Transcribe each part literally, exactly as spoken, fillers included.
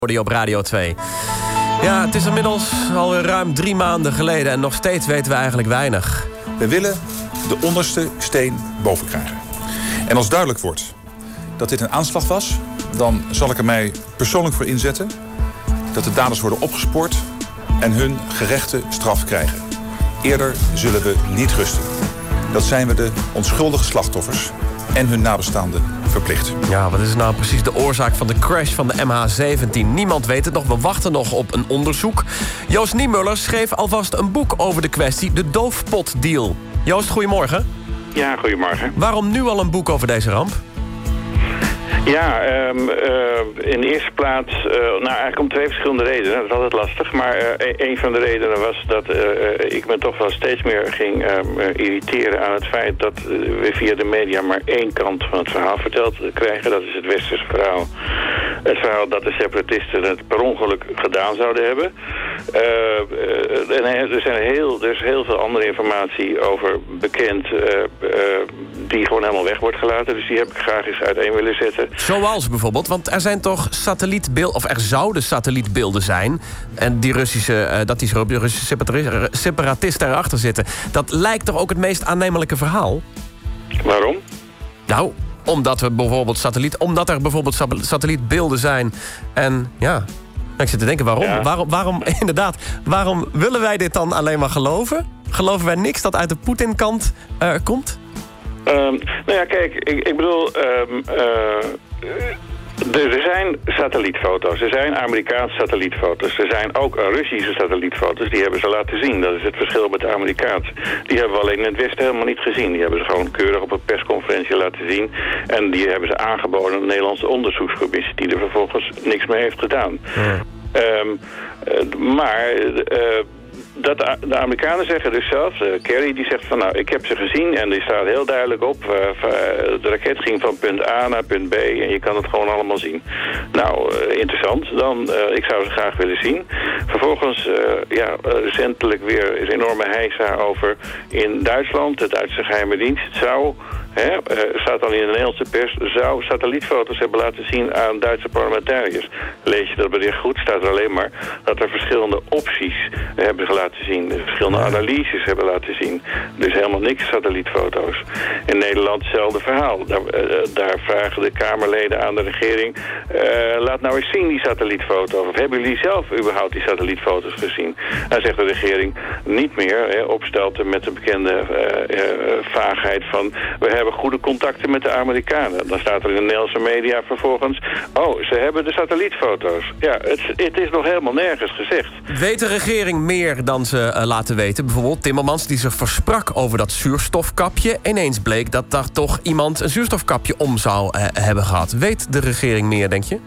Die op Radio twee. Ja, het is inmiddels al ruim drie maanden geleden en nog steeds weten we eigenlijk weinig. We willen de onderste steen boven krijgen. En als duidelijk wordt dat dit een aanslag was, dan zal ik er mij persoonlijk voor inzetten dat de daders worden opgespoord en hun gerechte straf krijgen. Eerder zullen we niet rusten. Dat zijn we de onschuldige slachtoffers en hun nabestaanden verplicht. Ja, wat is nou precies de oorzaak van de crash van de M H zeventien? Niemand weet het nog, we wachten nog op een onderzoek. Joost Niemuller schreef alvast een boek over de kwestie, de doofpotdeal. Joost, goedemorgen. Ja, goedemorgen. Waarom nu al een boek over deze ramp? Ja, um, uh, in de eerste plaats, uh, nou eigenlijk om twee verschillende redenen. Dat is altijd lastig, maar uh, een van de redenen was dat uh, ik me toch wel steeds meer ging uh, irriteren aan het feit dat uh, we via de media maar één kant van het verhaal verteld krijgen. Dat is het westerse verhaal. Het verhaal dat de separatisten het per ongeluk gedaan zouden hebben. Uh, uh, en er, zijn heel, er is heel veel andere informatie over bekend uh, uh, die gewoon helemaal weg wordt gelaten. Dus die heb ik graag eens uiteen willen zetten. Zoals bijvoorbeeld, want er zijn toch satellietbeelden, of er zouden satellietbeelden zijn, en die Russische, uh, dat die Russische separatisten erachter zitten. Dat lijkt toch ook het meest aannemelijke verhaal? Waarom? Nou, omdat we bijvoorbeeld satelliet, omdat er bijvoorbeeld satellietbeelden zijn. En ja, ik zit te denken, waarom? Ja. Waarom, waarom, inderdaad, waarom willen wij dit dan alleen maar geloven? Geloven wij niks dat uit de Poetin-kant uh, komt? Um, nou ja, kijk, ik, ik bedoel, um, uh, er zijn satellietfoto's. Er zijn Amerikaanse satellietfoto's. Er zijn ook Russische satellietfoto's. Die hebben ze laten zien. Dat is het verschil met de Amerikaanse. Die hebben we alleen in het Westen helemaal niet gezien. Die hebben ze gewoon keurig op een persconferentie laten zien. En die hebben ze aangeboden aan de Nederlandse onderzoekscommissie, die er vervolgens niks mee heeft gedaan. Ja. Um, uh, maar... Uh, Dat de Amerikanen zeggen dus zelf, uh, Kerry die zegt van nou, ik heb ze gezien en die staat heel duidelijk op. Uh, de raket ging van punt A naar punt B en je kan het gewoon allemaal zien. Nou, uh, interessant. Dan, uh, ik zou ze graag willen zien. Vervolgens, uh, ja, recentelijk weer is enorme heisa over in Duitsland. De Duitse geheime dienst zou... He, uh, staat dan in de Nederlandse pers, zou satellietfoto's hebben laten zien aan Duitse parlementariërs. Lees je dat bericht goed, staat er alleen maar dat er verschillende opties hebben ze laten zien. Dus verschillende analyses hebben laten zien. Dus helemaal niks satellietfoto's. In Nederland hetzelfde verhaal. Daar, uh, daar vragen de Kamerleden aan de regering, uh, laat nou eens zien die satellietfoto's. Of hebben jullie zelf überhaupt die satellietfoto's gezien? Dan zegt de regering niet meer, he, opstelten met de bekende uh, uh, vaagheid van... we hebben hebben goede contacten met de Amerikanen. Dan staat er in de Nederlandse media vervolgens... oh, ze hebben de satellietfoto's. Ja, het, het is nog helemaal nergens gezegd. Weet de regering meer dan ze uh, laten weten? Bijvoorbeeld Timmermans die zich versprak over dat zuurstofkapje. Ineens bleek dat daar toch iemand een zuurstofkapje om zou uh, hebben gehad. Weet de regering meer, denk je?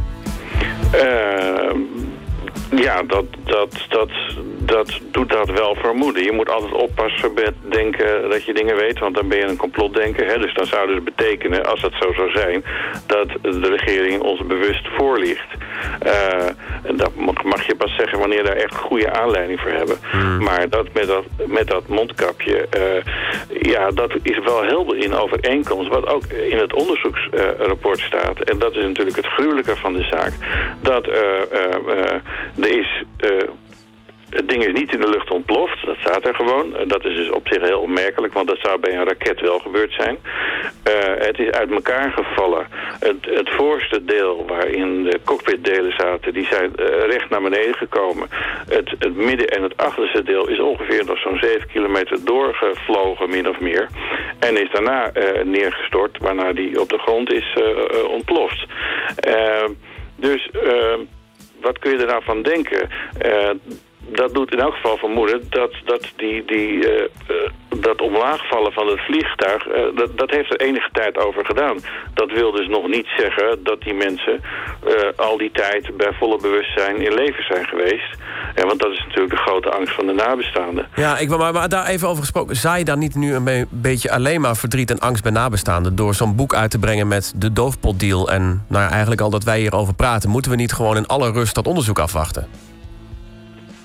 Uh, ja, dat, dat, dat, dat doet dat wel vermoeden. Je moet altijd oppassen met denken dat je dingen weet, want dan ben je een complotdenker. Hè? Dus dan zou het betekenen, als dat zo zou zijn, dat de regering ons bewust voorliegt. Uh, dat mag, mag je pas zeggen wanneer daar echt goede aanleiding voor hebben. Hmm. Maar dat met, dat met dat mondkapje, uh, ja, dat is wel heel in overeenkomst, wat ook in het onderzoeksrapport uh, staat. En dat is natuurlijk het gruwelijke van de zaak. Dat uh, uh, uh, er is... Uh, Het ding is niet in de lucht ontploft, dat staat er gewoon. Dat is dus op zich heel opmerkelijk, want dat zou bij een raket wel gebeurd zijn. Uh, het is uit elkaar gevallen. Het, het voorste deel waarin de cockpitdelen zaten, die zijn uh, recht naar beneden gekomen. Het, het midden- en het achterste deel is ongeveer nog zo'n zeven kilometer doorgevlogen, min of meer. En is daarna uh, neergestort, waarna die op de grond is uh, uh, ontploft. Uh, dus uh, wat kun je er nou van denken? Uh, Dat doet in elk geval vermoeden dat, dat die, die, uh, uh, dat omlaagvallen van het vliegtuig, uh, dat, dat heeft er enige tijd over gedaan. Dat wil dus nog niet zeggen dat die mensen uh, al die tijd bij volle bewustzijn in leven zijn geweest. Ja, want dat is natuurlijk de grote angst van de nabestaanden. Ja, ik wil maar, maar daar even over gesproken. Zaai je daar niet nu een be- beetje alleen maar verdriet en angst bij nabestaanden door zo'n boek uit te brengen met de doofpotdeal en nou ja, eigenlijk al dat wij hierover praten? Moeten we niet gewoon in alle rust dat onderzoek afwachten?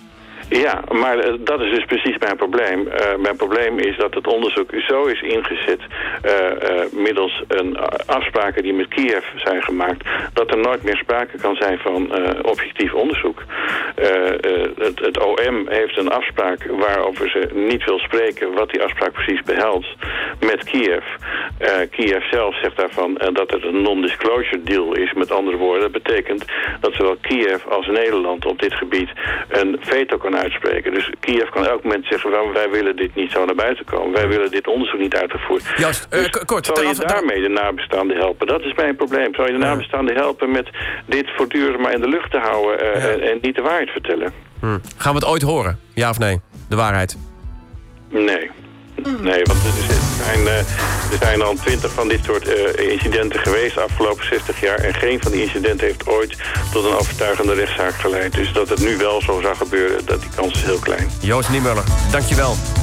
Ja, maar uh, dat is dus precies mijn probleem. Uh, mijn probleem is dat het onderzoek zo is ingezet... Uh, uh, middels een uh, afspraken die met Kiev zijn gemaakt... dat er nooit meer sprake kan zijn van uh, objectief onderzoek. Uh, uh, het, het O M heeft een afspraak waarover ze niet wil spreken... wat die afspraak precies behelst met Kiev. Uh, Kiev zelf zegt daarvan uh, dat het een non-disclosure deal is. Met andere woorden, dat betekent dat zowel Kiev als Nederland op dit gebied... een veto kan uitspreken. Dus Kiev kan elk moment zeggen... Well, wij willen dit niet zo naar buiten komen. Wij willen dit onderzoek niet uitgevoerd. Juist, uh, dus kort. Zal je af, daarmee de nabestaanden helpen? Dat is mijn probleem. Zal je de nabestaanden helpen met dit voortdurend maar in de lucht te houden... Uh, ja. en, en niet de waarheid vertellen? Hm. Gaan we het ooit horen? Ja of nee? De waarheid? Nee. Nee, want er zijn, uh, er zijn al twintig van dit soort uh, incidenten geweest de afgelopen zestig jaar. En geen van die incidenten heeft ooit tot een overtuigende rechtszaak geleid. Dus dat het nu wel zo zou gebeuren, dat die kans is heel klein. Joost Niemuller, dankjewel.